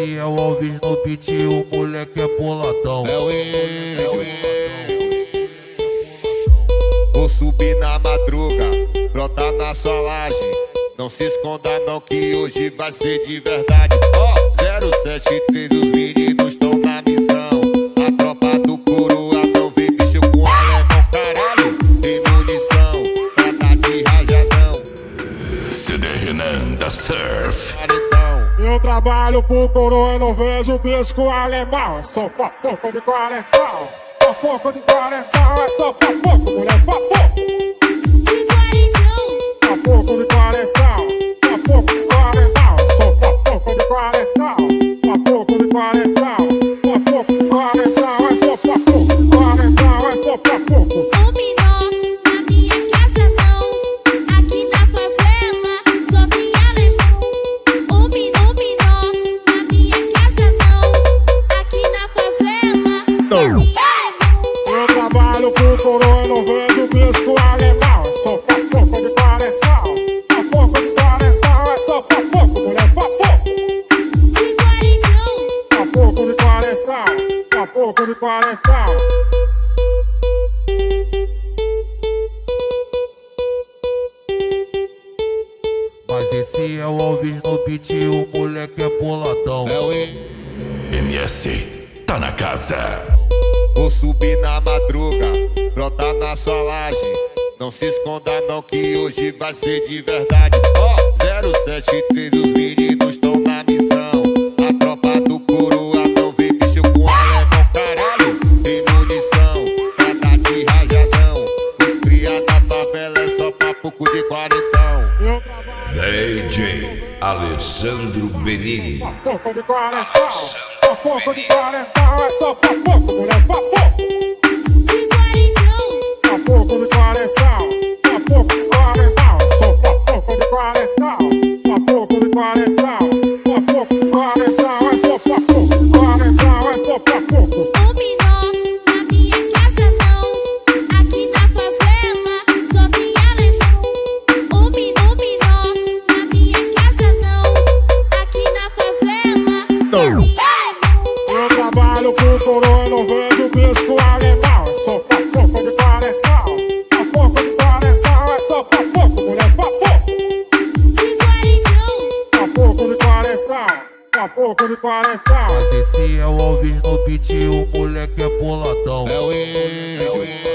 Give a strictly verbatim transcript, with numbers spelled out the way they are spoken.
esse é o Alves no beat, o moleque é boladão. É o E, é o E. Vou subir na madruga, brotar na sua laje. Não se esconda não que hoje vai ser de verdade. Ó, oh, zero sete três, os meninos estão na missão. A tropa do coroa não vem bicho com alemão, caralho. Tem munição pra dar de rajadão. C D Renan da Surf. Eu trabalho pro coroa e não vejo bicho com alemão. É só pra pouco de quarentão. Pra pouco de quarentão, é só pra pouco, mulher, pra pouco. Pra pouco de quarentão, pra pouco de quarentão, é só pra pouco de quarentão. Pra pouco de quarentão, pra pouco de quarentão, é só pra pouco de quarentão, é só pra pouco. O menor na minha casa não, aqui na favela só tem alemão. O menor na minha casa não, aqui na favela só tem alemão. Eu trabalho pro coroa e não vejo bicho com alemão. É só pra pouco de quarentão, pra pouco de quarentão, é só pra pouco, mulher, pra pouco. De quarentão, Pra pouco de quarentão, pra pouco de quarentão. Mas esse é o Alves no beat, o moleque é boladão. É o E. M S tá na casa. Vou subir na madruga, brotar na sua laje. Não se esconda não que hoje vai ser de verdade. Ó, oh, zero sete três, os meninos estão na missão. A tropa do coroa não vem bicho com alemão, caralho. Tem munição pra dar de rajadão. Os cria da favela é só pra pouco de quarentão. Eu trabalho D J Alessandro Benini. pra pouco de quarentão, pra pouco de quarentão, é só pra pouco, mulher, pra pouco. de quarentão, Pra pouco de quarentão, pra pouco de quarentão, é só pra pouco de quarentão. Pra pouco de quarentão, pra pouco de quarentão, é só pra pouco de quarentão, é só pra pouco. o menor na minha casa não, aqui na favela só tem alemão. O menor na minha casa não, aqui na favela só tem alemão. Eu trabalho pro coroa e não vejo bicho com alemão. É só pra pouco de quarentão, pra pouco de quarentão, é só pra pouco, mulher, pra pouco. De quarentão, Pra pouco de quarentão, pra pouco de quarentão. Mas esse é o Alves no beat, o moleque é boladão. É o E, é o E.